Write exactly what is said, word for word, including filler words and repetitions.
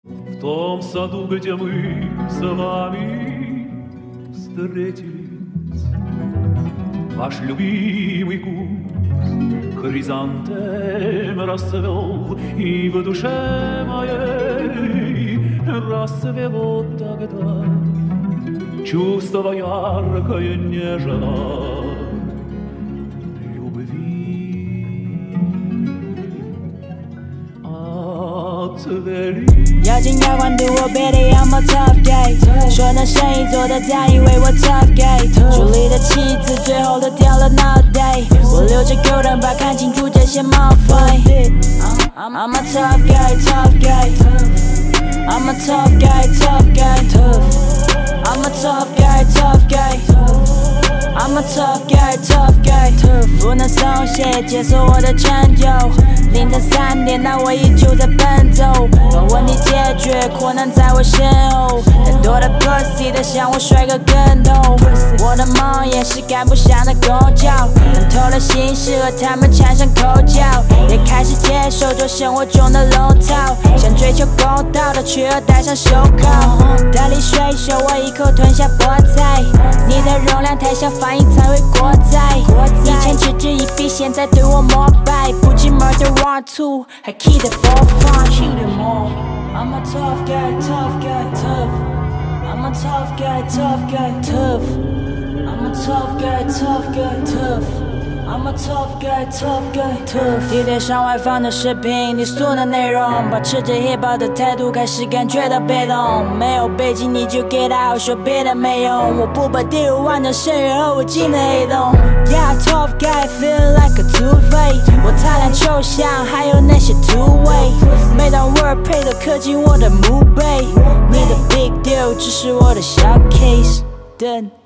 В том саду, где мы с вами встретились, ваш любимый куст хризантем расцвел, и в душе моей расцвело тогда чувство яркое, нежное любви. Отвели 咬紧牙关对我 baby I'm a tough guy， 说那生意做得大，以为我 tough guy， 书里的妻子最后都掉了脑袋，我留着狗蛋白看清楚这些冒犯。I'm, I'm a tough guy, tough guy, I'm a tough guy, tough guy, I'm a tough guy, tough guy, I'm a tough guy, tough guy， 不能松懈，解锁我的成就。凌晨三点，那我依旧在奔走，把问题解决，困难在我身后。太多的 pussy 都想我摔个跟头，我的梦也是赶不上的公交，看透了心事和他们产生口角，也开始接受这生活中的龙套，想追求公道的，却要戴上手铐。大力水手，我一口吞下菠菜，你的容量太小，反应才会过载。以前嗤之以鼻，现在对我膜拜，不仅 murder one two， 还 keep it for fun。I'm a tough guy, tough guy, tough. I'm a tough guy, tough guy, tough. I'm a tough guy, tough guy, tough. I'm a tough guy, tough guy, tough。 地铁上外放的视频，低俗的内容，保持着 hip hop 的态度，开始感觉到被动。没有背景你就 get out， 说别的没用。我不把第五完整深渊和无尽的黑洞。Yeah, tough guy, feel like a two-face。 我擦亮抽象，还有那些突围。每当 wordplay 都刻进我的墓碑。你的 big deal 只是我的小 case。等。